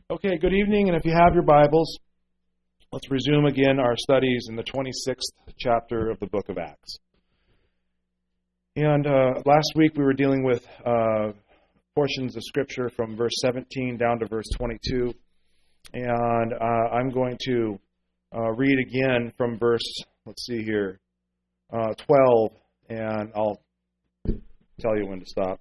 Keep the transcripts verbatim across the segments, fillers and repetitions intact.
Okay, good evening, and if you have your Bibles, let's resume again our studies in the twenty-sixth chapter of the book of Acts. And uh, last week we were dealing with uh, portions of Scripture from verse seventeen down to verse twenty-two, and uh, I'm going to uh, read again from verse, let's see here, uh, twelve, and I'll tell you when to stop.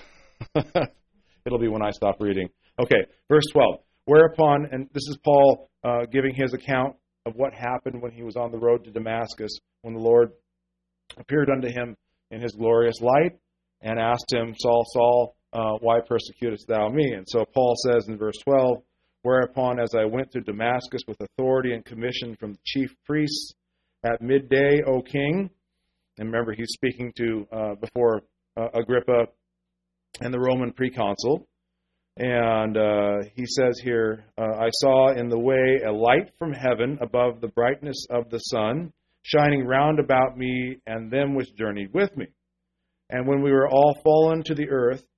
It'll be when I stop reading. Okay, verse twelve. Whereupon, and this is Paul uh, giving his account of what happened when he was on the road to Damascus, when the Lord appeared unto him in his glorious light and asked him, Saul, Saul, uh, why persecutest thou me? And so Paul says in verse twelve, Whereupon, as I went to Damascus with authority and commission from the chief priests at midday, O king, and remember he's speaking to uh, before uh, Agrippa and the Roman proconsul. And uh, he says here, uh, I saw in the way a light from heaven above the brightness of the sun, shining round about me and them which journeyed with me. And when we were all fallen to the earth,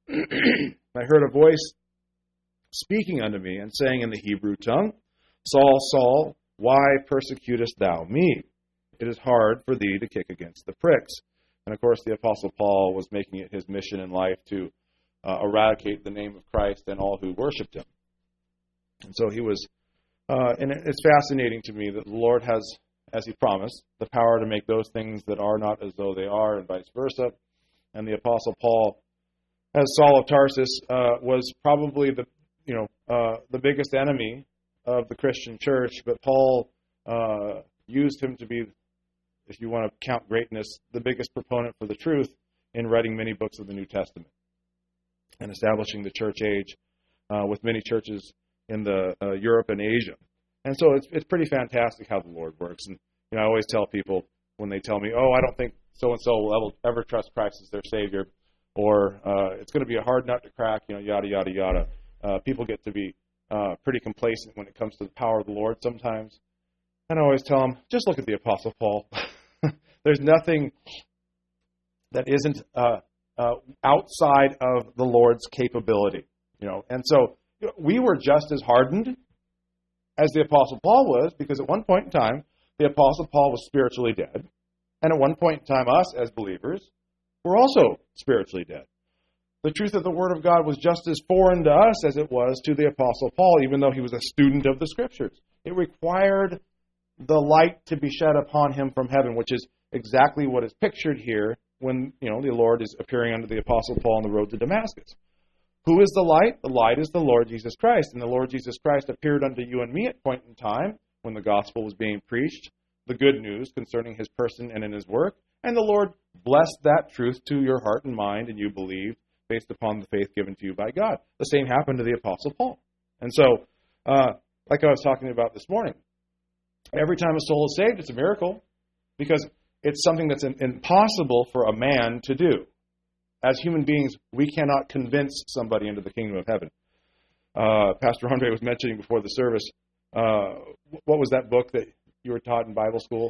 I heard a voice speaking unto me and saying in the Hebrew tongue, Saul, Saul, why persecutest thou me? It is hard for thee to kick against the pricks. And of course the Apostle Paul was making it his mission in life to Uh, eradicate the name of Christ and all who worshipped him. And so he was, uh, and it's fascinating to me that the Lord has, as he promised, the power to make those things that are not as though they are, and vice versa. And the Apostle Paul, as Saul of Tarsus, uh, was probably the, you know, uh, the biggest enemy of the Christian church, but Paul uh, used him to be, if you want to count greatness, the biggest proponent for the truth in writing many books of the New Testament and establishing the church age uh, with many churches in the uh, Europe and Asia. And so it's it's pretty fantastic how the Lord works. And you know, I always tell people when they tell me, oh, I don't think so-and-so will ever, ever trust Christ as their Savior, or uh, it's going to be a hard nut to crack, you know, yada, yada, yada. Uh, people get to be uh, pretty complacent when it comes to the power of the Lord sometimes. And I always tell them, just look at the Apostle Paul. There's nothing that isn't uh, Uh, outside of the Lord's capability, you know, and so you know, we were just as hardened as the Apostle Paul was, because at one point in time, the Apostle Paul was spiritually dead, and at one point in time, us as believers were also spiritually dead. The truth of the Word of God was just as foreign to us as it was to the Apostle Paul, even though he was a student of the Scriptures. It required the light to be shed upon him from heaven, which is exactly what is pictured here when, you know, the Lord is appearing unto the Apostle Paul on the road to Damascus. Who is the light? The light is the Lord Jesus Christ. And the Lord Jesus Christ appeared unto you and me at a point in time when the gospel was being preached, the good news concerning his person and in his work. And the Lord blessed that truth to your heart and mind, and you believed based upon the faith given to you by God. The same happened to the Apostle Paul. And so, uh, like I was talking about this morning, every time a soul is saved, it's a miracle, because it's something that's impossible for a man to do. As human beings, we cannot convince somebody into the kingdom of heaven. Uh, Pastor Andre was mentioning before the service, uh, what was that book that you were taught in Bible school?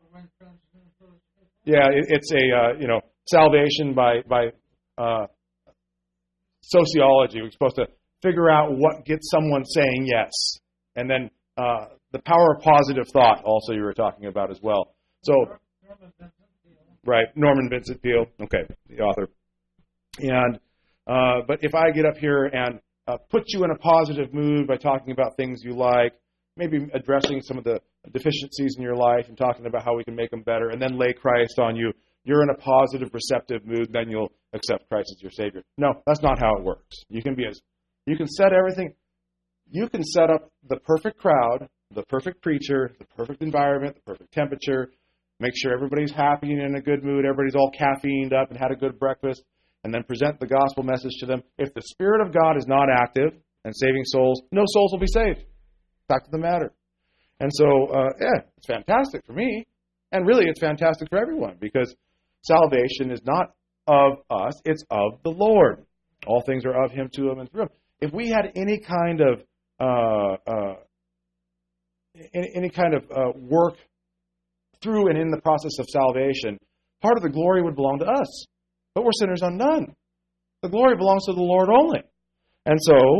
Yeah, it, it's a, uh, you know, salvation by, by uh, sociology. We're supposed to figure out what gets someone saying yes. And then uh, the power of positive thought also you were talking about as well. So, right, Norman Vincent Peale, okay, the author. And uh, but if I get up here and uh, put you in a positive mood by talking about things you like, maybe addressing some of the deficiencies in your life and talking about how we can make them better, and then lay Christ on you, you're in a positive, receptive mood, then you'll accept Christ as your Savior. No, that's not how it works. You can be as you can set everything. You can set up the perfect crowd, the perfect preacher, the perfect environment, the perfect temperature. Make sure everybody's happy and in a good mood, everybody's all caffeined up and had a good breakfast, and then present the gospel message to them. If the Spirit of God is not active and saving souls, no souls will be saved. Fact of the matter. And so, uh, yeah, it's fantastic for me. And really, it's fantastic for everyone, because salvation is not of us, it's of the Lord. All things are of him, to him, and through him. If we had any kind of uh, uh, any, any kind of uh, work through and in the process of salvation, part of the glory would belong to us. But we're sinners undone. The glory belongs to the Lord only. And so,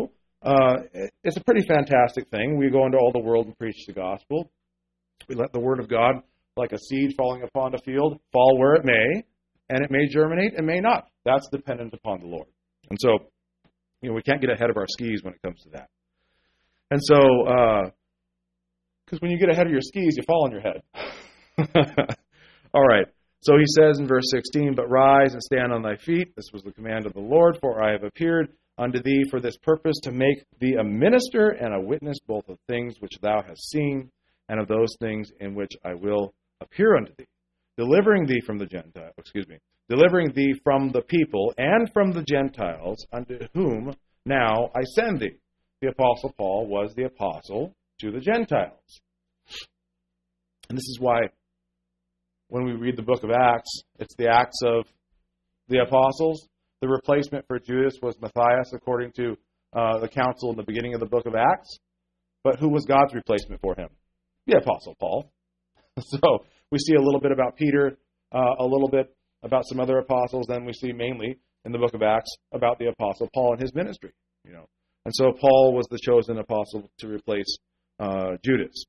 uh, it's a pretty fantastic thing. We go into all the world and preach the gospel. We let the word of God, like a seed falling upon a field, fall where it may, and it may germinate and may not. That's dependent upon the Lord. And so, you know, we can't get ahead of our skis when it comes to that. And so, because uh, when you get ahead of your skis, you fall on your head. All right. So he says in verse sixteen, "But rise and stand on thy feet. This was the command of the Lord, for I have appeared unto thee for this purpose, to make thee a minister and a witness both of things which thou hast seen, and of those things in which I will appear unto thee, delivering thee from the Gentile, excuse me, delivering thee from the people and from the Gentiles, unto whom now I send thee." The Apostle Paul was the apostle to the Gentiles. And this is why when we read the book of Acts, it's the Acts of the apostles. The replacement for Judas was Matthias, according to uh, the council in the beginning of the book of Acts. But who was God's replacement for him? The Apostle Paul. So we see a little bit about Peter, uh, a little bit about some other apostles, then we see mainly in the book of Acts about the Apostle Paul and his ministry. You know, and so Paul was the chosen apostle to replace uh, Judas.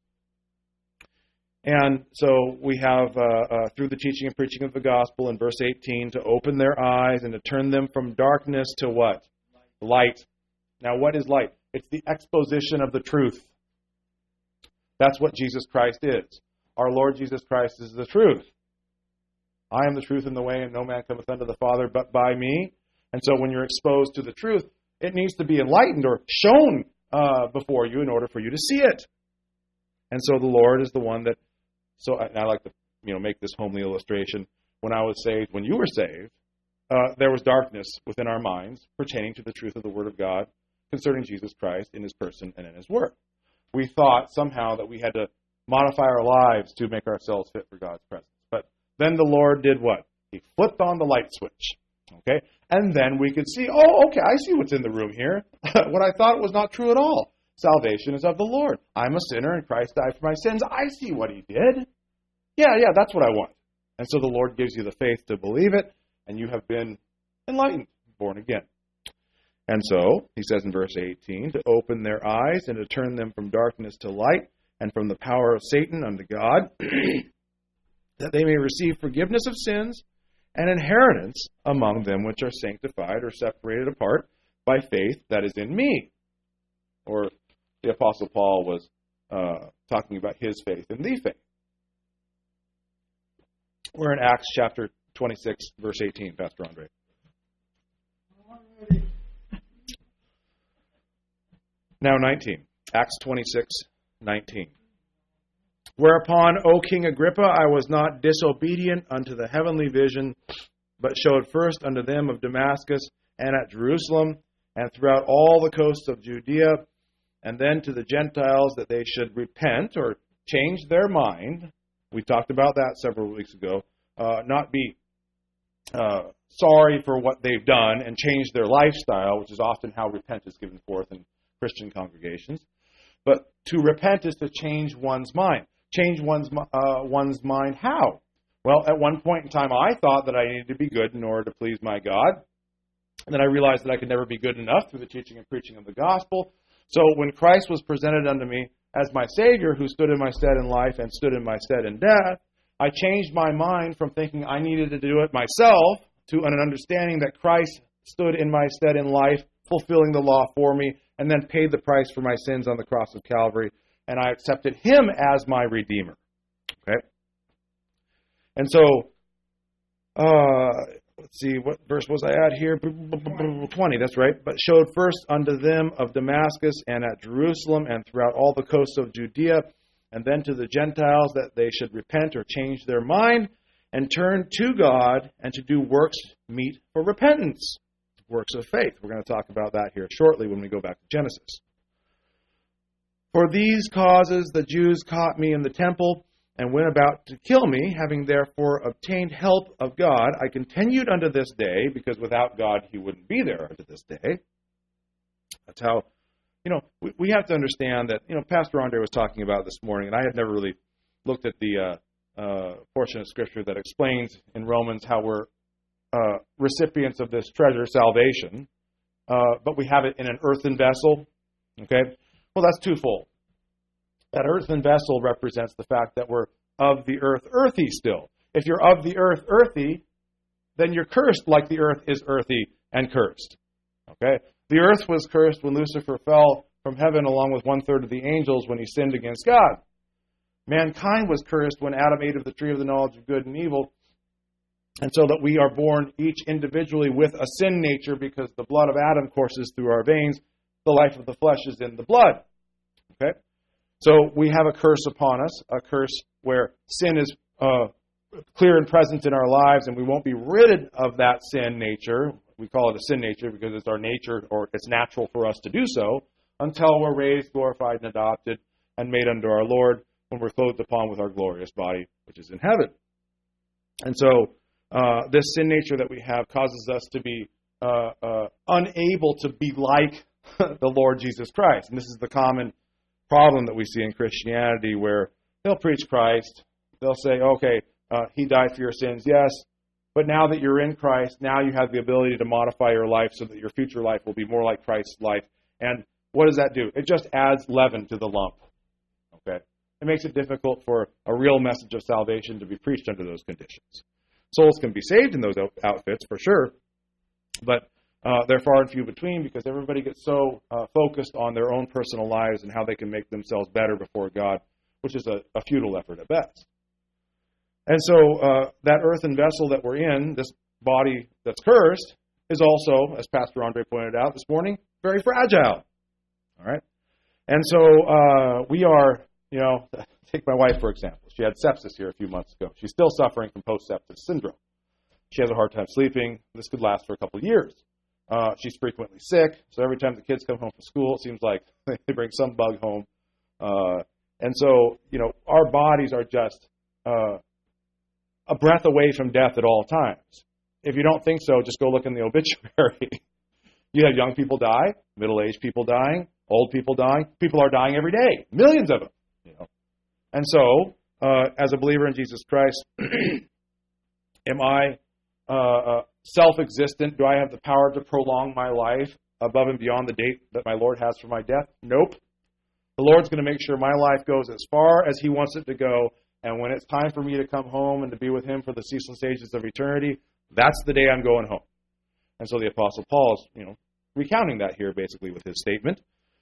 And so we have, uh, uh, through the teaching and preaching of the gospel in verse eighteen, to open their eyes and to turn them from darkness to what? Light. Now, what is light? It's the exposition of the truth. That's what Jesus Christ is. Our Lord Jesus Christ is the truth. I am the truth and the way, and no man cometh unto the Father but by me. And so when you're exposed to the truth, it needs to be enlightened or shown uh, before you in order for you to see it. And so the Lord is the one that, so I, I like to you know make this homely illustration. When I was saved, when you were saved, uh, there was darkness within our minds pertaining to the truth of the Word of God concerning Jesus Christ in His person and in His work. We thought somehow that we had to modify our lives to make ourselves fit for God's presence. But then the Lord did what? He flipped on the light switch. Okay? And then we could see, oh, okay, I see what's in the room here. What I thought was not true at all. Salvation is of the Lord. I'm a sinner and Christ died for my sins. I see what He did. Yeah, yeah, that's what I want. And so the Lord gives you the faith to believe it, and you have been enlightened, born again. And so, he says in verse eighteen, to open their eyes and to turn them from darkness to light and from the power of Satan unto God, that they may receive forgiveness of sins and inheritance among them which are sanctified or separated apart by faith that is in me. Or the Apostle Paul was uh, talking about his faith in the faith. We're in Acts chapter twenty-six, verse eighteen, Pastor Andre. Now nineteen. Acts twenty-six, nineteen. Whereupon, O King Agrippa, I was not disobedient unto the heavenly vision, but showed first unto them of Damascus and at Jerusalem, and throughout all the coasts of Judea, and then to the Gentiles, that they should repent or change their mind. We talked about that several weeks ago. Uh, not be uh, sorry for what they've done and change their lifestyle, which is often how repent is given forth in Christian congregations. But to repent is to change one's mind. Change one's uh, one's mind how? Well, at one point in time, I thought that I needed to be good in order to please my God. And then I realized that I could never be good enough through the teaching and preaching of the gospel. So when Christ was presented unto me as my Savior, who stood in my stead in life and stood in my stead in death, I changed my mind from thinking I needed to do it myself to an understanding that Christ stood in my stead in life, fulfilling the law for me, and then paid the price for my sins on the cross of Calvary, and I accepted Him as my Redeemer. Okay? And so, uh, let's see, what verse was I at here? twenty, that's right. But showed first unto them of Damascus and at Jerusalem and throughout all the coasts of Judea, and then to the Gentiles, that they should repent or change their mind and turn to God and to do works meet for repentance. Works of faith. We're going to talk about that here shortly when we go back to Genesis. For these causes the Jews caught me in the temple and went about to kill me. Having therefore obtained help of God, I continued unto this day, because without God He wouldn't be there unto this day. That's how, you know, we, we have to understand that, you know, Pastor Andre was talking about this morning, and I had never really looked at the uh, uh, portion of Scripture that explains in Romans how we're Uh, recipients of this treasure, salvation, uh, but we have it in an earthen vessel. Okay? Well, that's twofold. That earthen vessel represents the fact that we're of the earth earthy still. If you're of the earth earthy, then you're cursed like the earth is earthy and cursed. Okay? The earth was cursed when Lucifer fell from heaven along with one-third of the angels when he sinned against God. Mankind was cursed when Adam ate of the tree of the knowledge of good and evil, and so that we are born each individually with a sin nature because the blood of Adam courses through our veins. The life of the flesh is in the blood. Okay? So we have a curse upon us, a curse where sin is uh, clear and present in our lives, and we won't be rid of that sin nature. We call it a sin nature because it's our nature, or it's natural for us to do so, until we're raised, glorified, and adopted, and made unto our Lord when we're clothed upon with our glorious body, which is in heaven. And so uh, this sin nature that we have causes us to be uh, uh, unable to be like the Lord Jesus Christ. And this is the common problem that we see in Christianity, where they'll preach Christ. They'll say, okay, uh, he died for your sins, yes, but now that you're in Christ, now you have the ability to modify your life so that your future life will be more like Christ's life. And what does that do? It just adds leaven to the lump. Okay? It makes it difficult for a real message of salvation to be preached under those conditions. Souls can be saved in those outfits, for sure, but uh, they're far and few between because everybody gets so uh, focused on their own personal lives and how they can make themselves better before God, which is a, a futile effort at best. And so uh, that earthen vessel that we're in, this body that's cursed, is also, as Pastor Andre pointed out this morning, very fragile. All right? And so uh, we are, you know, take my wife, for example. She had sepsis here a few months ago. She's still suffering from post-sepsis syndrome. She has a hard time sleeping. This could last for a couple of years. Uh, she's frequently sick, so every time the kids come home from school, it seems like they bring some bug home. Uh, and so, you know, our bodies are just uh, a breath away from death at all times. If you don't think so, just go look in the obituary. You have young people die, middle-aged people dying, old people dying. People are dying every day, millions of them. You know. And so, uh, as a believer in Jesus Christ, am I uh, uh, self-existent? Do I have the power to prolong my life above and beyond the date that my Lord has for my death? Nope. The Lord's going to make sure my life goes as far as He wants it to go, and when it's time for me to come home and to be with Him for the ceaseless ages of eternity, that's the day I'm going home. And so the Apostle Paul is, you know, recounting that here basically with his statement,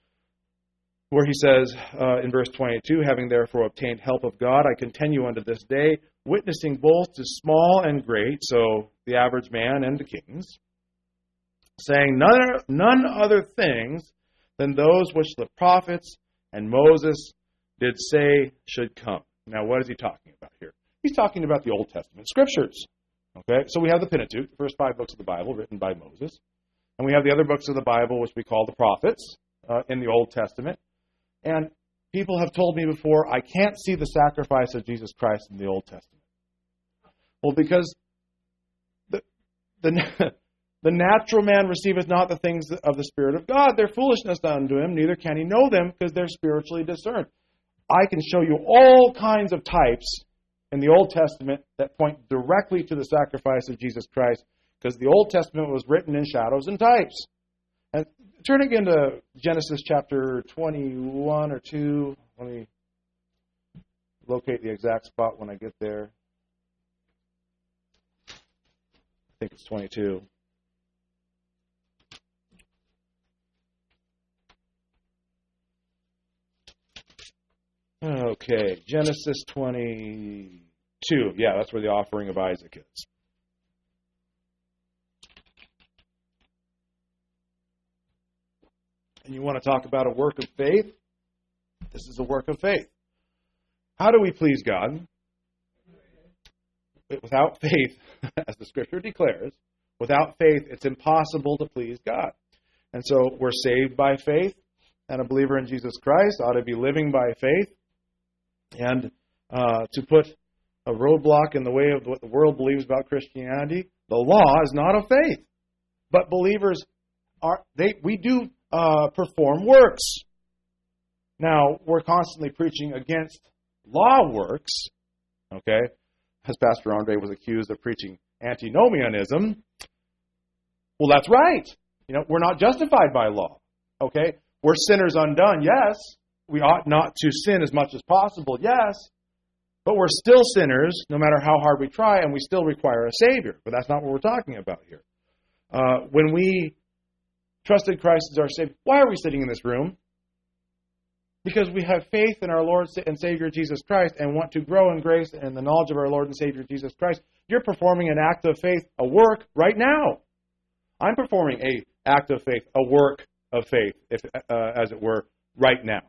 where he says uh, in verse twenty-two, having therefore obtained help of God, I continue unto this day, witnessing both to small and great, so the average man and to kings, saying none, none other things than those which the prophets and Moses did say should come. Now, what is he talking about here? He's talking about the Old Testament scriptures. Okay, so we have the Pentateuch, the first five books of the Bible written by Moses, and we have the other books of the Bible which we call the prophets uh, in the Old Testament. And people have told me before, I can't see the sacrifice of Jesus Christ in the Old Testament. Well, because the the, the natural man receiveth not the things of the Spirit of God. They're foolishness unto him, neither can he know them, because they're spiritually discerned. I can show you all kinds of types in the Old Testament that point directly to the sacrifice of Jesus Christ, because the Old Testament was written in shadows and types. And turn again to Genesis chapter twenty-one or two. Let me locate the exact spot when I get there. I think it's twenty-two. Okay, Genesis twenty-two. Yeah, that's where the offering of Isaac is. And you want to talk about a work of faith? This is a work of faith. How do we please God? Without faith, as the Scripture declares, without faith, it's impossible to please God. And so we're saved by faith, and a believer in Jesus Christ ought to be living by faith. And uh, to put a roadblock in the way of what the world believes about Christianity, the law is not of faith. But believers are they we do uh, perform works. Now, we're constantly preaching against law works, okay? As Pastor Andre was accused of preaching antinomianism. Well, that's right. You know, we're not justified by law, okay? We're sinners undone, yes. We ought not to sin as much as possible, yes. But we're still sinners, no matter how hard we try, and we still require a Savior. But that's not what we're talking about here. Uh, when we trusted Christ as our Savior, why are we sitting in this room? Because we have faith in our Lord and Savior Jesus Christ and want to grow in grace and the knowledge of our Lord and Savior Jesus Christ. You're performing an act of faith, a work, right now. I'm performing a act of faith, a work of faith, if, uh, as it were, right now.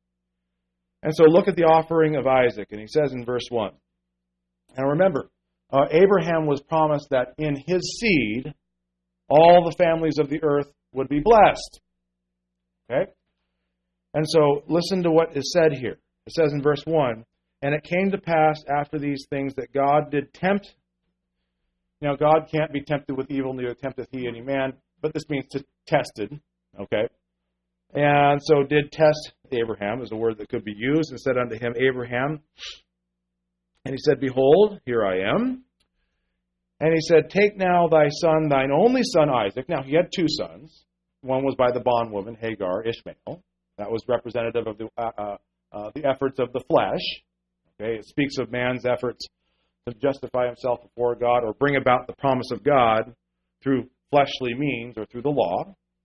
And so look at the offering of Isaac, and he says in verse one. And remember, uh, Abraham was promised that in his seed, all the families of the earth would be blessed. Okay? And so listen to what is said here. It says in verse one, and it came to pass after these things that God did tempt. Now, God can't be tempted with evil, neither tempteth he any man, but this means to tested. Okay? And so did test Abraham, is a word that could be used, and said unto him, Abraham. And he said, Behold, here I am. And he said, Take now thy son, thine only son Isaac. Now, he had two sons. One was by the bondwoman, Hagar, Ishmael. That was representative of the uh, uh, uh, the efforts of the flesh. Okay, it speaks of man's efforts to justify himself before God or bring about the promise of God through fleshly means or through the law.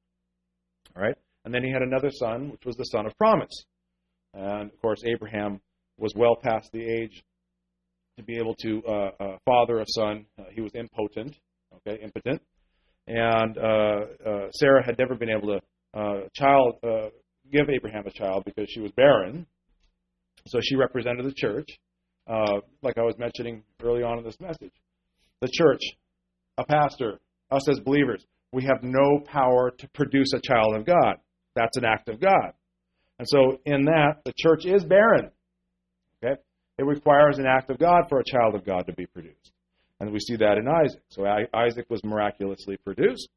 All right. And then he had another son, which was the son of promise. And, of course, Abraham was well past the age to be able to uh, uh, father a son. Uh, he was impotent, okay, impotent. And uh, uh, Sarah had never been able to uh, child uh, give Abraham a child because she was barren. So she represented the church, uh, like I was mentioning early on in this message. The church, a pastor, us as believers, we have no power to produce a child of God. That's an act of God. And so in that, the church is barren. Okay? It requires an act of God for a child of God to be produced. And we see that in Isaac. So Isaac was miraculously produced.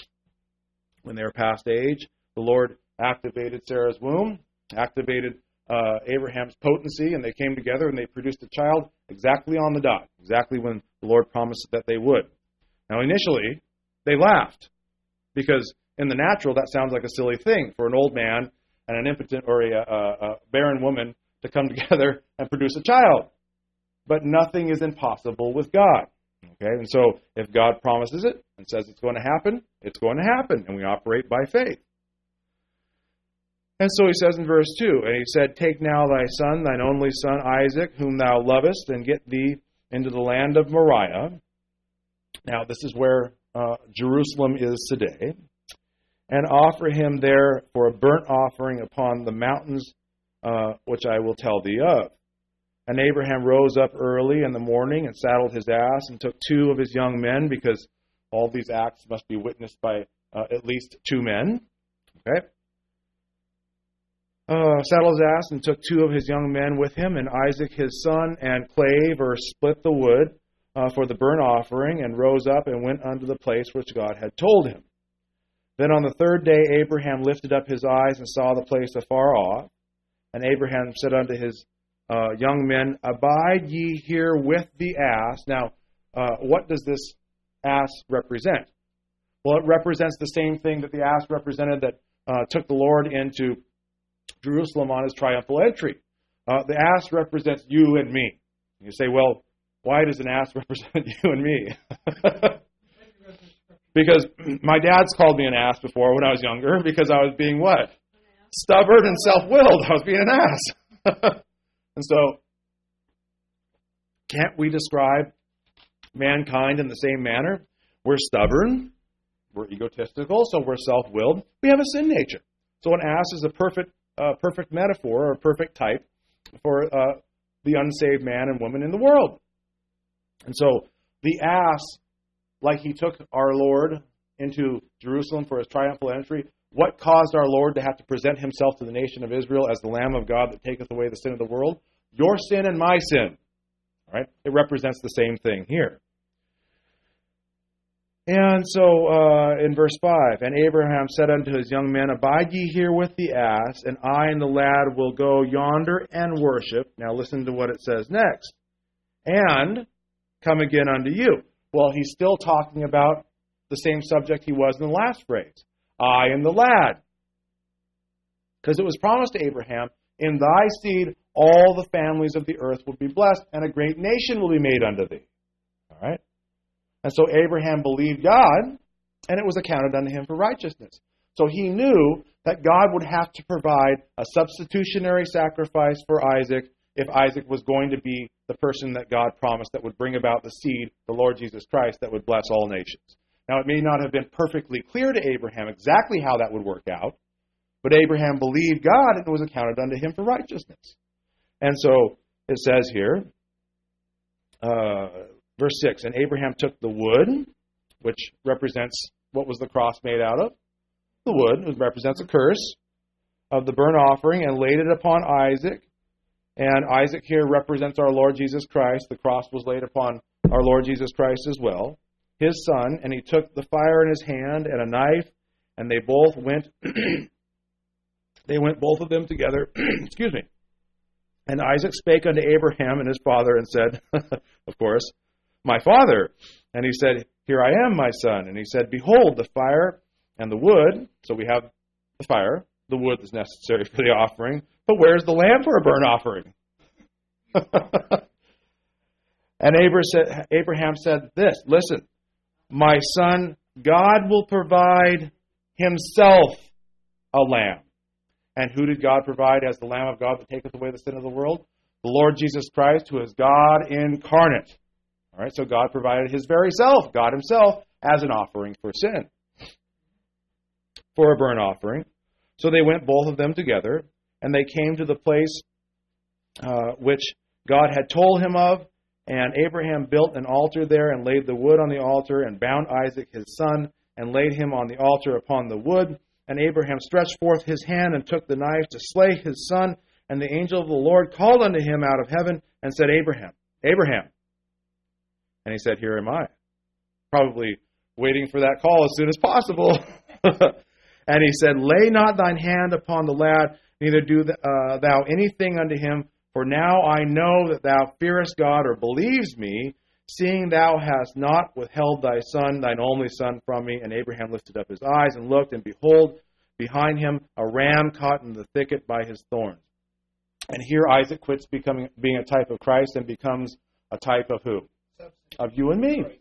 When they were past age, the Lord activated Sarah's womb, activated uh, Abraham's potency, and they came together and they produced a child exactly on the dot, exactly when the Lord promised that they would. Now initially, they laughed because in the natural, that sounds like a silly thing for an old man and an impotent or a, a, a barren woman to come together and produce a child. But nothing is impossible with God. Okay, and so if God promises it and says it's going to happen, it's going to happen, and we operate by faith. And so he says in verse two, and he said, Take now thy son, thine only son Isaac, whom thou lovest, and get thee into the land of Moriah. Now this is where uh, Jerusalem is today. And offer him there for a burnt offering upon the mountains uh, which I will tell thee of. And Abraham rose up early in the morning and saddled his ass and took two of his young men, because all these acts must be witnessed by uh, at least two men. Okay. Uh, saddled his ass and took two of his young men with him, and Isaac his son, and clave or split the wood uh, for the burnt offering, and rose up and went unto the place which God had told him. Then on the third day Abraham lifted up his eyes and saw the place afar off. And Abraham said unto his uh, young men, Abide ye here with the ass. Now, uh, what does this ass represent? Well, it represents the same thing that the ass represented that uh, took the Lord into Jerusalem on his triumphal entry. Uh, the ass represents you and me. You say, well, why does an ass represent you and me? Because my dad's called me an ass before when I was younger, because I was being what? Stubborn and self-willed. I was being an ass. And so, can't we describe mankind in the same manner? We're stubborn, we're egotistical, so we're self-willed. We have a sin nature. So an ass is a perfect, uh, perfect metaphor or a perfect type for uh, the unsaved man and woman in the world. And so the ass, like he took our Lord into Jerusalem for his triumphal entry, what caused our Lord to have to present himself to the nation of Israel as the Lamb of God that taketh away the sin of the world? Your sin and my sin. All right? It represents the same thing here. And so uh, in verse five, and Abraham said unto his young men, Abide ye here with the ass, and I and the lad will go yonder and worship. Now listen to what it says next. And come again unto you. Well, he's still talking about the same subject he was in the last phrase. I and the lad. Because it was promised to Abraham, in thy seed all the families of the earth will be blessed, and a great nation will be made unto thee. All right? And so Abraham believed God, and it was accounted unto him for righteousness. So he knew that God would have to provide a substitutionary sacrifice for Isaac if Isaac was going to be the person that God promised that would bring about the seed, the Lord Jesus Christ, that would bless all nations. Now, it may not have been perfectly clear to Abraham exactly how that would work out, but Abraham believed God, and it was accounted unto him for righteousness. And so it says here, uh, verse six, and Abraham took the wood, which represents what was the cross made out of? The wood, which represents a curse, of the burnt offering, and laid it upon Isaac. And Isaac here represents our Lord Jesus Christ. The cross was laid upon our Lord Jesus Christ as well, his son. And he took the fire in his hand and a knife, and they both went... They went both of them together, excuse me. And Isaac spake unto Abraham and his father and said, of course, my father. And he said, here I am, my son. And he said, behold, the fire and the wood. So we have the fire. The wood is necessary for the offering. But where's the lamb for a burnt offering? And Abraham said this, listen, my son, God will provide himself a lamb. And who did God provide as the Lamb of God that taketh away the sin of the world? The Lord Jesus Christ, who is God incarnate. All right, so God provided his very self, God himself, as an offering for sin, for a burnt offering. So they went both of them together, and they came to the place uh, which God had told him of, and Abraham built an altar there and laid the wood on the altar and bound Isaac his son and laid him on the altar upon the wood. And Abraham stretched forth his hand and took the knife to slay his son. And the angel of the Lord called unto him out of heaven and said, Abraham, Abraham. And he said, here am I. Probably waiting for that call as soon as possible. And he said, lay not thine hand upon the lad, neither do uh, thou anything unto him. For now I know that thou fearest God, or believes me, seeing thou hast not withheld thy son, thine only son, from me. And Abraham lifted up his eyes and looked, and behold, behind him a ram caught in the thicket by his thorns. And here Isaac quits becoming being a type of Christ and becomes a type of who? Of you and me.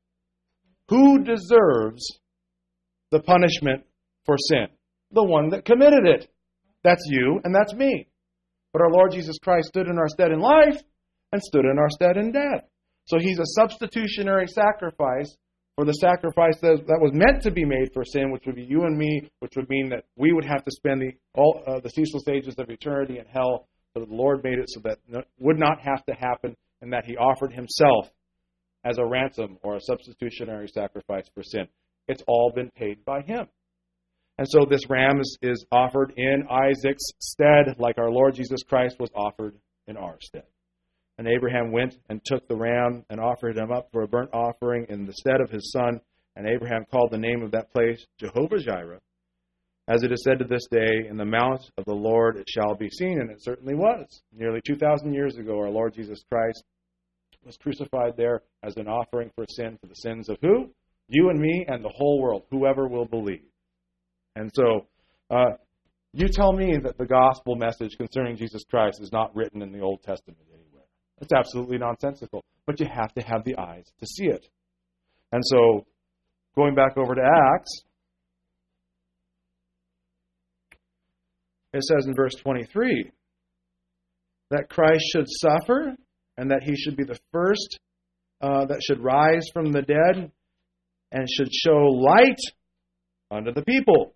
Who deserves the punishment for sin? The one that committed it. That's you and that's me. But our Lord Jesus Christ stood in our stead in life and stood in our stead in death. So he's a substitutionary sacrifice for the sacrifice that, that was meant to be made for sin, which would be you and me, which would mean that we would have to spend the all uh, the ceaseless ages of eternity in hell. But the Lord made it so that it would not have to happen, and that he offered himself as a ransom or a substitutionary sacrifice for sin. It's all been paid by him. And so this ram is, is offered in Isaac's stead, like our Lord Jesus Christ was offered in our stead. And Abraham went and took the ram and offered him up for a burnt offering in the stead of his son. And Abraham called the name of that place Jehovah-Jireh. As it is said to this day, in the mount of the Lord it shall be seen. And it certainly was. Nearly two thousand years ago, our Lord Jesus Christ was crucified there as an offering for sin, for the sins of who? You and me and the whole world, whoever will believe. And so, uh, you tell me that the gospel message concerning Jesus Christ is not written in the Old Testament anywhere. It's absolutely nonsensical. But you have to have the eyes to see it. And so, going back over to Acts, it says in verse twenty-three that Christ should suffer and that he should be the first uh, that should rise from the dead and should show light unto the people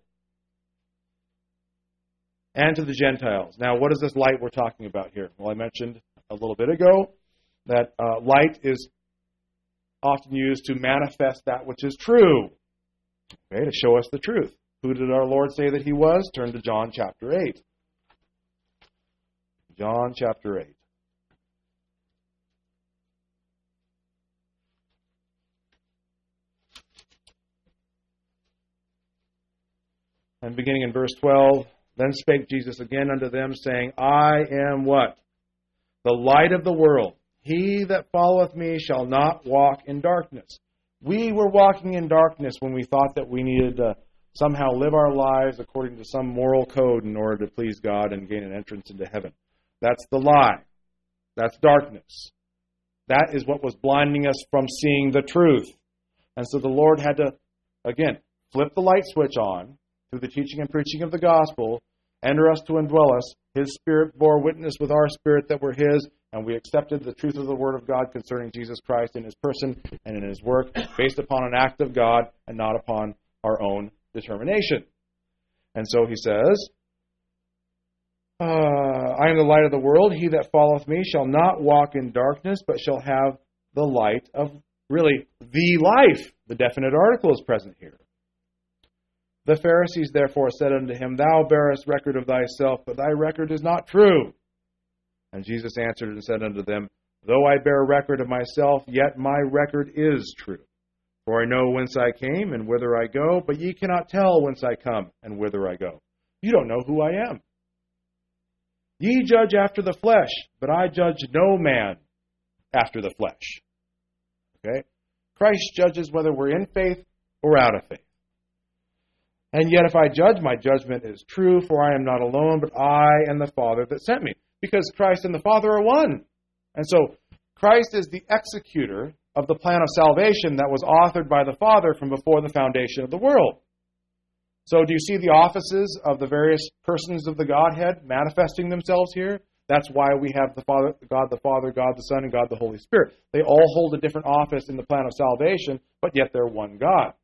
and to the Gentiles. Now, what is this light we're talking about here? Well, I mentioned a little bit ago that uh, light is often used to manifest that which is true, okay, to show us the truth. Who did our Lord say that he was? Turn to John chapter eight. John chapter eight. And beginning in verse twelve, then spake Jesus again unto them, saying, I am what? The light of the world. He that followeth me shall not walk in darkness. We were walking in darkness when we thought that we needed to somehow live our lives according to some moral code in order to please God and gain an entrance into heaven. That's the lie. That's darkness. That is what was blinding us from seeing the truth. And so the Lord had to, again, flip the light switch on through the teaching and preaching of the gospel, enter us to indwell us. His Spirit bore witness with our spirit that we're His, and we accepted the truth of the Word of God concerning Jesus Christ in His person and in His work, based upon an act of God and not upon our own determination. And so He says, uh, I am the light of the world. He that followeth me shall not walk in darkness, but shall have the light of, really, the life. The definite article is present here. The Pharisees therefore said unto him, Thou bearest record of thyself, but thy record is not true. And Jesus answered and said unto them, Though I bear record of myself, yet my record is true. For I know whence I came and whither I go, but ye cannot tell whence I come and whither I go. You don't know who I am. Ye judge after the flesh, but I judge no man after the flesh. Okay? Christ judges whether we're in faith or out of faith. And yet if I judge, my judgment is true, for I am not alone, but I and the Father that sent me. Because Christ and the Father are one. And so Christ is the executor of the plan of salvation that was authored by the Father from before the foundation of the world. So do you see the offices of the various persons of the Godhead manifesting themselves here? That's why we have the Father, God the Father, God the Son, and God the Holy Spirit. They all hold a different office in the plan of salvation, but yet they're one God.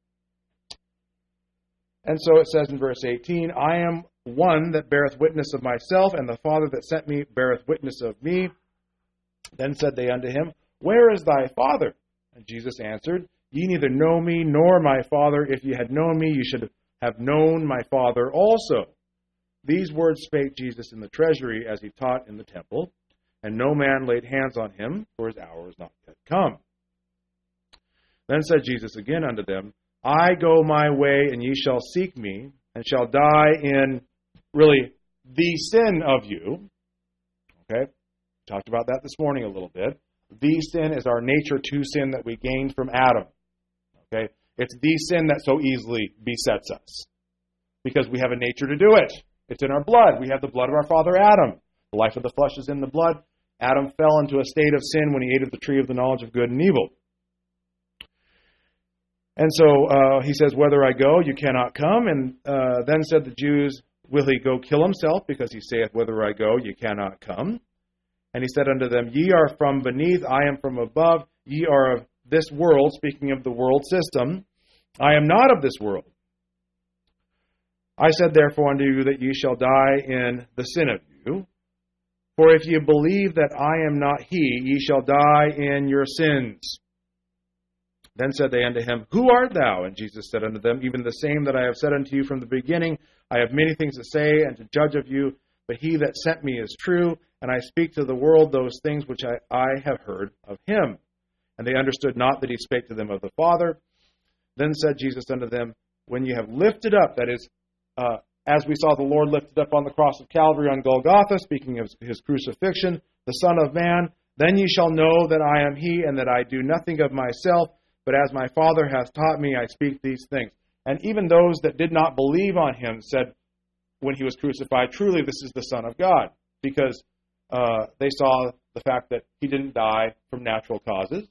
And so it says in verse eighteen, I am one that beareth witness of myself, and the Father that sent me beareth witness of me. Then said they unto him, Where is thy Father? And Jesus answered, Ye neither know me nor my Father. If ye had known me, ye should have known my Father also. These words spake Jesus in the treasury as he taught in the temple, and no man laid hands on him, for his hour was not yet come. Then said Jesus again unto them, I go my way, and ye shall seek me, and shall die in, really, the sin of you. Okay? Talked about that this morning a little bit. The sin is our nature to sin that we gained from Adam. Okay? It's the sin that so easily besets us. Because we have a nature to do it. It's in our blood. We have the blood of our father Adam. The life of the flesh is in the blood. Adam fell into a state of sin when he ate of the tree of the knowledge of good and evil. And so uh, he says, Whether I go, you cannot come. And uh, then said the Jews, Will he go kill himself? Because he saith, Whither I go, you cannot come. And he said unto them, Ye are from beneath, I am from above. Ye are of this world, speaking of the world system. I am not of this world. I said therefore unto you that ye shall die in the sin of you. For if ye believe that I am not he, ye shall die in your sins. Then said they unto him, Who art thou? And Jesus said unto them, Even the same that I have said unto you from the beginning. I have many things to say and to judge of you, but he that sent me is true, and I speak to the world those things which I, I have heard of him. And they understood not that he spake to them of the Father. Then said Jesus unto them, When ye have lifted up, that is, uh, as we saw the Lord lifted up on the cross of Calvary on Golgotha, speaking of his crucifixion, the Son of Man, then ye shall know that I am he, and that I do nothing of myself, but as my Father hath taught me, I speak these things. And even those that did not believe on him said, when he was crucified, truly this is the Son of God, because uh, they saw the fact that he didn't die from natural causes.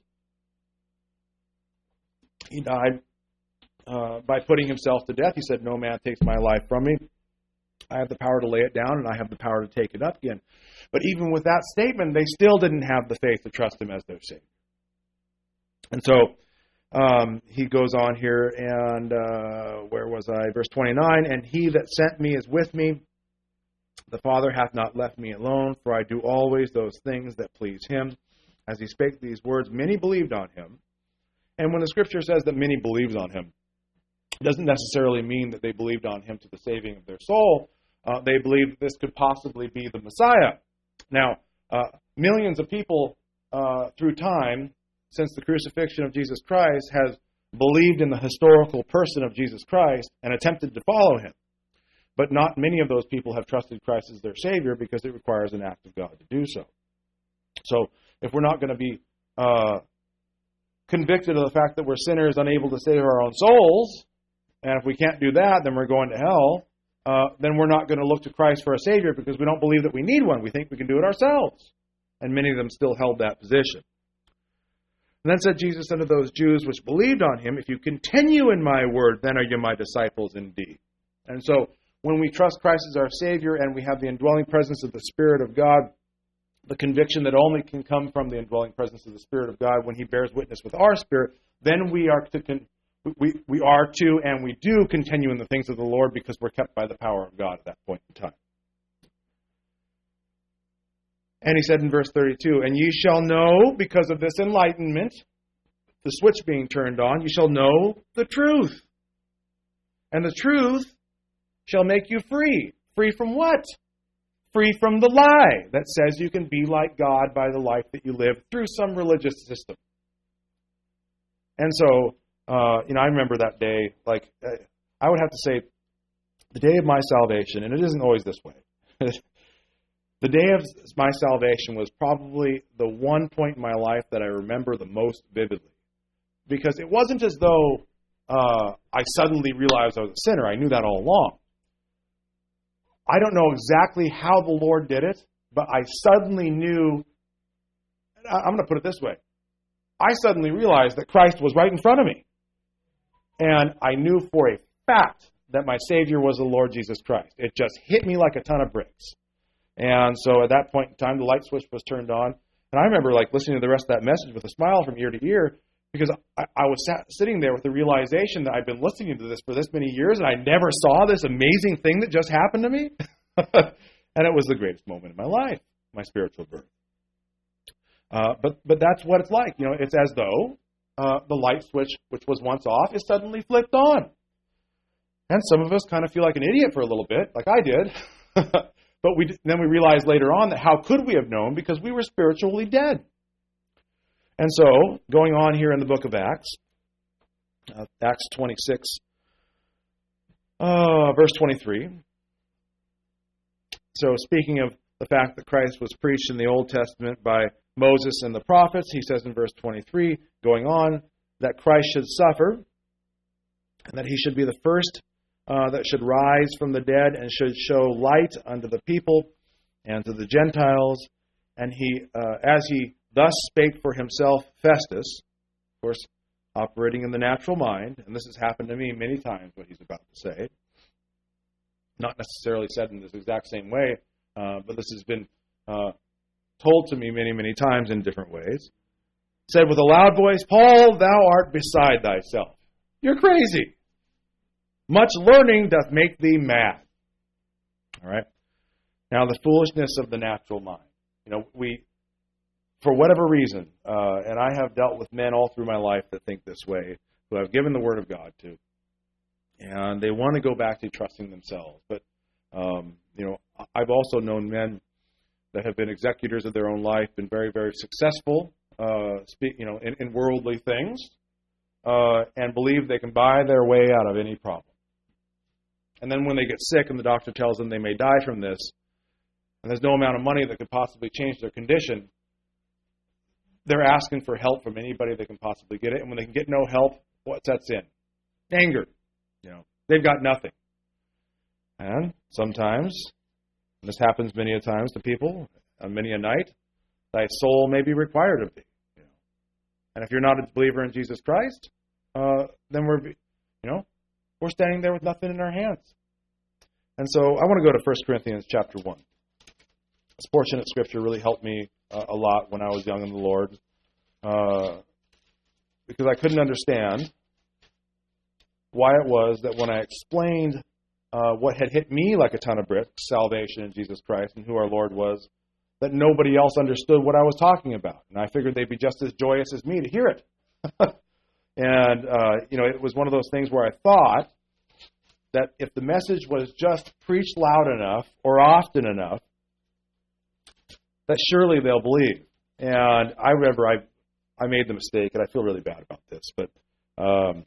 He died uh, by putting himself to death. He said, No man takes my life from me. I have the power to lay it down, and I have the power to take it up again. But even with that statement, they still didn't have the faith to trust him as their Savior. And so um, he goes on here, and uh, where was I? Verse twenty-nine, And he that sent me is with me. The Father hath not left me alone, for I do always those things that please him. As he spake these words, many believed on him. And when the Scripture says that many believed on him, it doesn't necessarily mean that they believed on him to the saving of their soul. Uh, they believed this could possibly be the Messiah. Now, uh, millions of people uh, through time, since the crucifixion of Jesus Christ, has believed in the historical person of Jesus Christ and attempted to follow him. But not many of those people have trusted Christ as their Savior because it requires an act of God to do so. So, if we're not going to be uh, convicted of the fact that we're sinners unable to save our own souls, And if we can't do that, then we're going to hell. Uh, then we're not going to look to Christ for a Savior because we don't believe that we need one. We think we can do it ourselves. And many of them still held that position. And then said Jesus unto those Jews which believed on him, if you continue in my word, then are you my disciples indeed. And so when we trust Christ as our Savior and we have the indwelling presence of the Spirit of God, the conviction that only can come from the indwelling presence of the Spirit of God when he bears witness with our spirit, then we are to con- we, we are to and we do continue in the things of the Lord because we're kept by the power of God at that point in time. And he said in verse thirty-two, and ye shall know, because of this enlightenment, the switch being turned on, you shall know the truth. And the truth shall make you free. Free from what? Free from the lie that says you can be like God by the life that you live through some religious system. And so, uh, you know, I remember that day, like, I would have to say, the day of my salvation, and it isn't always this way, the day of my salvation was probably the one point in my life that I remember the most vividly. Because it wasn't as though uh, I suddenly realized I was a sinner. I knew that all along. I don't know exactly how the Lord did it, but I suddenly knew, I'm going to put it this way, I suddenly realized that Christ was right in front of me. And I knew for a fact that my Savior was the Lord Jesus Christ. It just hit me like a ton of bricks. And so at that point in time, the light switch was turned on. And I remember like listening to the rest of that message with a smile from ear to ear, because I, I was sat, sitting there with the realization that I've been listening to this for this many years, and I never saw this amazing thing that just happened to me. And it was the greatest moment in my life, my spiritual birth. Uh, but but that's what it's like. You know, it's as though uh, the light switch, which was once off, is suddenly flipped on. And some of us kind of feel like an idiot for a little bit, like I did. But we then we realize later on that how could we have known, because we were spiritually dead. And so, going on here in the book of Acts, uh, Acts twenty-six, uh, verse twenty-three. So, speaking of the fact that Christ was preached in the Old Testament by Moses and the prophets, he says in verse twenty-three, going on, that Christ should suffer, and that he should be the first uh, that should rise from the dead, and should show light unto the people and to the Gentiles. And he, uh, as he thus spake for himself, Festus, of course, operating in the natural mind, and this has happened to me many times, what he's about to say. Not necessarily said in this exact same way, uh, but this has been uh, told to me many, many times in different ways. Said with a loud voice, Paul, thou art beside thyself. You're crazy. Much learning doth make thee mad. All right. Now, the foolishness of the natural mind. You know, we, for whatever reason, uh, and I have dealt with men all through my life that think this way, who I've given the Word of God to, and they want to go back to trusting themselves. But, um, you know, I've also known men that have been executors of their own life, been very, very successful, uh, speak, you know, in, in worldly things, uh, and believe they can buy their way out of any problem. And then when they get sick and the doctor tells them they may die from this, and there's no amount of money that could possibly change their condition, they're asking for help from anybody that can possibly get it. And when they can get no help, what sets in? Anger. You know, they've got nothing. And sometimes, and this happens many a times to people, uh, many a night, thy soul may be required of thee. You know. And if you're not a believer in Jesus Christ, uh, then we're, you know, we're standing there with nothing in our hands. And so I want to go to First Corinthians chapter one. This portion of Scripture really helped me uh, a lot when I was young in the Lord, uh, because I couldn't understand why it was that when I explained uh, what had hit me like a ton of bricks, salvation in Jesus Christ and who our Lord was, that nobody else understood what I was talking about. And I figured they'd be just as joyous as me to hear it. And, uh, you know, it was one of those things where I thought that if the message was just preached loud enough or often enough, that surely they'll believe. And I remember I I made the mistake, and I feel really bad about this, but um,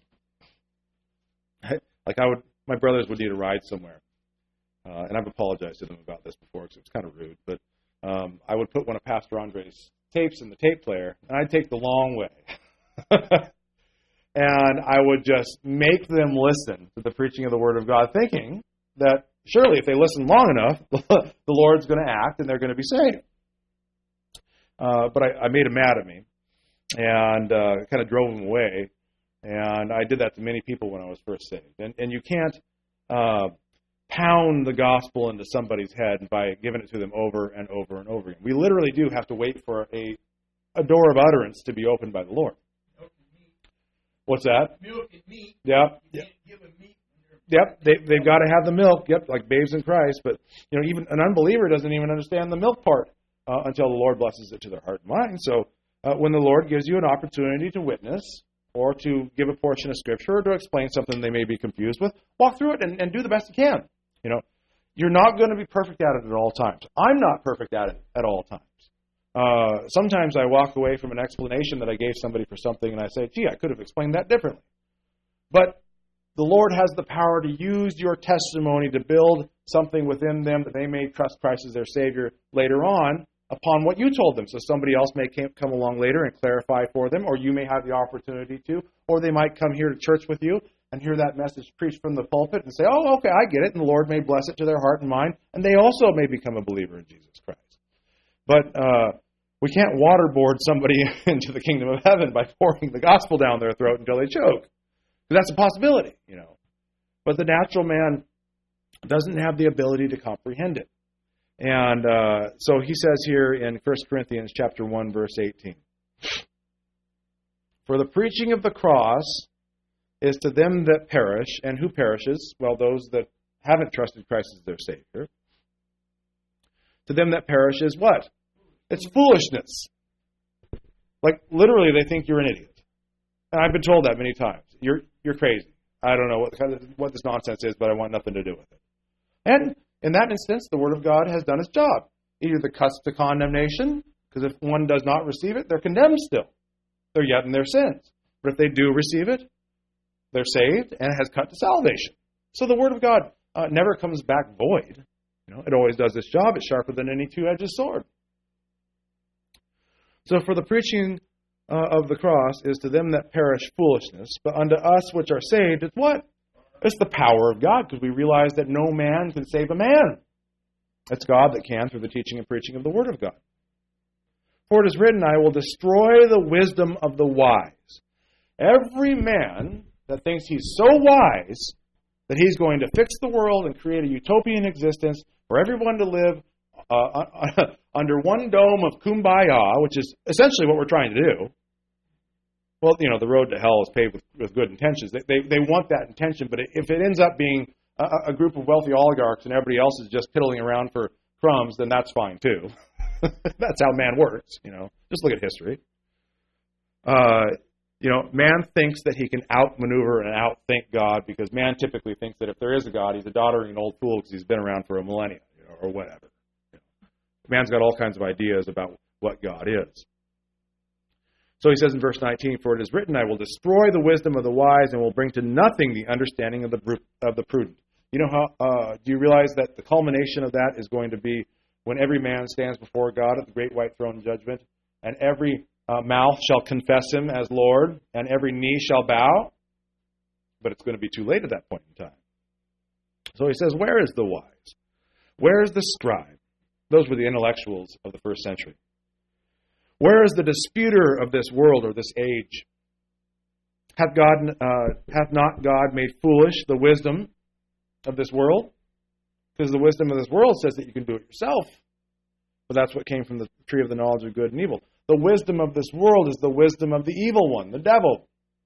I, like I would, my brothers would need a ride somewhere, uh, and I've apologized to them about this before because it was kind of rude, but um, I would put one of Pastor Andre's tapes in the tape player, and I'd take the long way. And I would just make them listen to the preaching of the Word of God, thinking that surely if they listen long enough, the Lord's going to act and they're going to be saved. Uh, but I, I made him mad at me and uh, kind of drove him away. And I did that to many people when I was first saved. And, and you can't uh, pound the gospel into somebody's head by giving it to them over and over and over again. We literally do have to wait for a, a door of utterance to be opened by the Lord. What's that? Milk and meat. Yep. You can't give them meat. Yep. They, they've got to have the milk. Yep. Like babes in Christ. But, you know, even an unbeliever doesn't even understand the milk part uh, until the Lord blesses it to their heart and mind. So uh, when the Lord gives you an opportunity to witness or to give a portion of Scripture or to explain something they may be confused with, walk through it and, and do the best you can. You know, you're not going to be perfect at it at all times. I'm not perfect at it at all times. Uh, sometimes I walk away from an explanation that I gave somebody for something and I say, gee, I could have explained that differently. But the Lord has the power to use your testimony to build something within them that they may trust Christ as their Savior later on upon what you told them. So somebody else may come along later and clarify for them, or you may have the opportunity to, or they might come here to church with you and hear that message preached from the pulpit and say, oh, okay, I get it, and the Lord may bless it to their heart and mind, and they also may become a believer in Jesus Christ. But uh, we can't waterboard somebody into the kingdom of heaven by pouring the gospel down their throat until they choke. That's a possibility, you know. But the natural man doesn't have the ability to comprehend it. And uh, so he says here in First Corinthians chapter one, verse eighteen, for the preaching of the cross is to them that perish, and who perishes? Well, those that haven't trusted Christ as their Savior. To them that perish is what? It's foolishness. Like, literally, they think you're an idiot. And I've been told that many times. You're you're crazy. I don't know what, what this nonsense is, but I want nothing to do with it. And in that instance, the Word of God has done its job. Either the cuts to condemnation, because if one does not receive it, they're condemned still. They're yet in their sins. But if they do receive it, they're saved, and it has cut to salvation. So the Word of God uh, never comes back void. You know, it always does its job. It's sharper than any two-edged sword. So for the preaching uh, of the cross is to them that perish foolishness, but unto us which are saved, it's what? It's the power of God, because we realize that no man can save a man. It's God that can through the teaching and preaching of the Word of God. For it is written, I will destroy the wisdom of the wise. Every man that thinks he's so wise that he's going to fix the world and create a utopian existence for everyone to live uh, under one dome of kumbaya, which is essentially what we're trying to do. Well, you know, the road to hell is paved with, with good intentions. They, they they want that intention, but if it ends up being a, a group of wealthy oligarchs and everybody else is just piddling around for crumbs, then that's fine too. That's how man works, you know. Just look at history. Uh, you know, man thinks that he can outmaneuver and outthink God because man typically thinks that if there is a God, he's a doddering old fool because he's been around for a millennia, you know, or whatever. You know. Man's got all kinds of ideas about what God is. So he says in verse nineteen, for it is written, I will destroy the wisdom of the wise and will bring to nothing the understanding of the of the prudent. You know how? Uh, do you realize that the culmination of that is going to be when every man stands before God at the great white throne judgment, and every uh, mouth shall confess him as Lord, and every knee shall bow? But it's going to be too late at that point in time. So he says, where is the wise? Where is the scribe? Those were the intellectuals of the first century. Where is the disputer of this world or this age? Hath God, uh, hath not God made foolish the wisdom of this world? Because the wisdom of this world says that you can do it yourself. But that's what came from the tree of the knowledge of good and evil. The wisdom of this world is the wisdom of the evil one, the devil.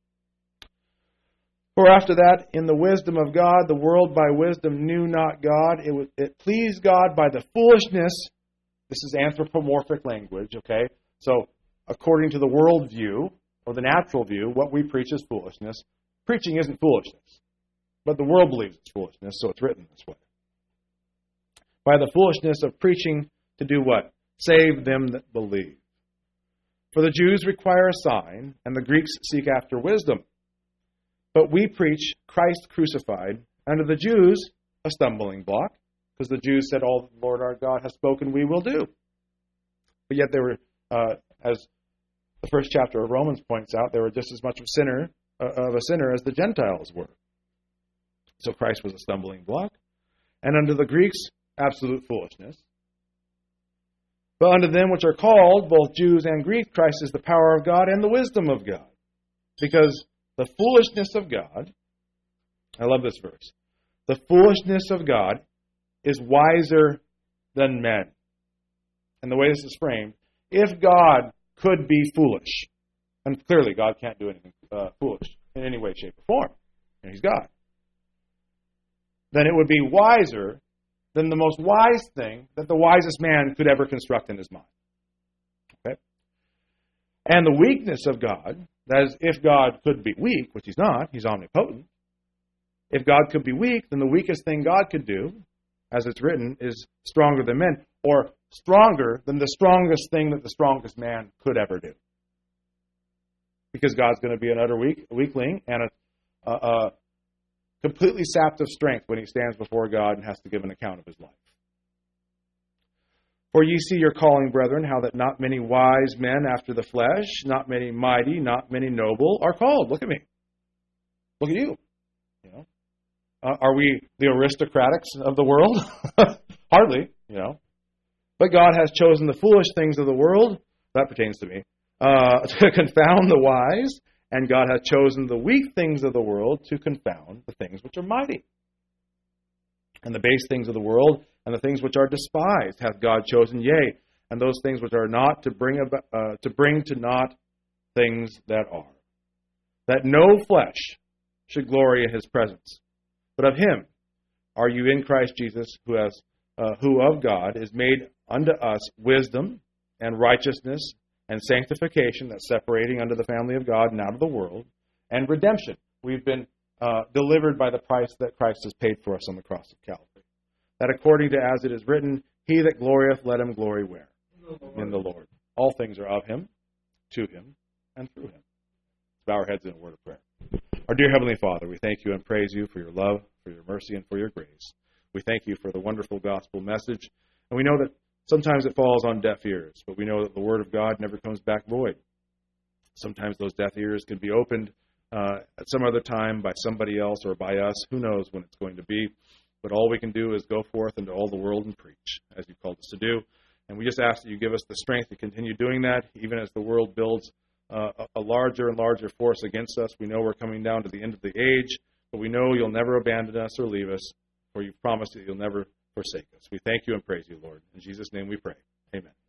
For after that, in the wisdom of God, the world by wisdom knew not God. It, was, it pleased God by the foolishness. This is anthropomorphic language, okay? So, according to the world view, or the natural view, what we preach is foolishness. Preaching isn't foolishness. But the world believes it's foolishness, so it's written this way. By the foolishness of preaching to do what? Save them that believe. For the Jews require a sign, and the Greeks seek after wisdom. But we preach Christ crucified, and to the Jews a stumbling block, because the Jews said, all the Lord our God has spoken, we will do. But yet they were, uh, as the first chapter of Romans points out, they were just as much of a sinner of a sinner as the Gentiles were. So Christ was a stumbling block. And unto the Greeks, absolute foolishness. But unto them which are called, both Jews and Greeks, Christ is the power of God and the wisdom of God. Because the foolishness of God, I love this verse, the foolishness of God is wiser than men. And the way this is framed, if God could be foolish, and clearly God can't do anything uh, foolish in any way, shape, or form, and He's God, then it would be wiser than the most wise thing that the wisest man could ever construct in his mind. Okay? And the weakness of God, that is, if God could be weak, which He's not, He's omnipotent, if God could be weak, then the weakest thing God could do, as it's written, is stronger than men, or stronger than the strongest thing that the strongest man could ever do. Because God's going to be an utter weak, weakling and a, a, a completely sapped of strength when He stands before God and has to give an account of His life. For ye see your calling, brethren, how that not many wise men after the flesh, not many mighty, not many noble, are called. Look at me. Look at you. You know, uh, are we the aristocratics of the world? Hardly, you know. But God has chosen the foolish things of the world, that pertains to me, uh, to confound the wise, and God hath chosen the weak things of the world to confound the things which are mighty. And the base things of the world and the things which are despised hath God chosen, yea, and those things which are not to bring about, uh, to bring to naught things that are, that no flesh should glory in His presence. But of Him are you in Christ Jesus, who has uh, who of God is made unto us wisdom and righteousness and sanctification, that's separating unto the family of God and out of the world, and redemption. We've been uh, delivered by the price that Christ has paid for us on the cross of Calvary. That according to as it is written, He that glorieth, let him glory where? The in the Lord. All things are of Him, to Him, and through Him. Let's bow our heads in a word of prayer. Our dear Heavenly Father, we thank You and praise You for Your love, for Your mercy, and for Your grace. We thank You for the wonderful gospel message, and we know that sometimes it falls on deaf ears, but we know that the Word of God never comes back void. Sometimes those deaf ears can be opened uh, at some other time by somebody else or by us. Who knows when it's going to be. But all we can do is go forth into all the world and preach, as You've called us to do. And we just ask that You give us the strength to continue doing that, even as the world builds uh, a larger and larger force against us. We know we're coming down to the end of the age, but we know You'll never abandon us or leave us, for You've promised that You'll never forsake us. We thank You and praise You, Lord. In Jesus' name we pray. Amen.